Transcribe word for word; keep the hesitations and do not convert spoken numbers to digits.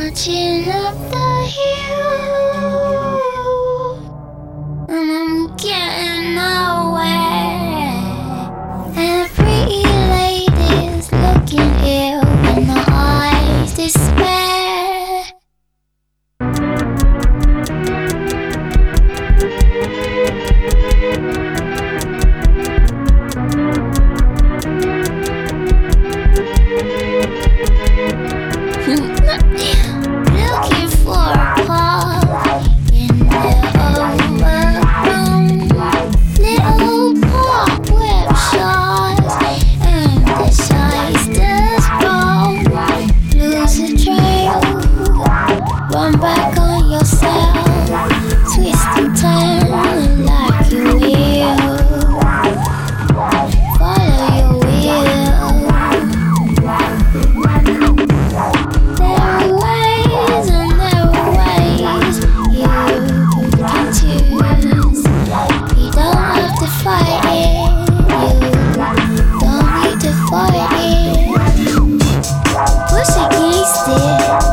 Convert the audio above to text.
Marching up the hill, and I'm getting nowhere. And a pretty lady's looking ill, and my eyes despair. Looking for a park in the overgrown little park with sharks and the sisters roam. Lose the trail, run back on yourself, twist and turn like you will. Follow your will. There are ways and there are ways you can choose. You don't have to fight it. You don't need to fight it. Push against it.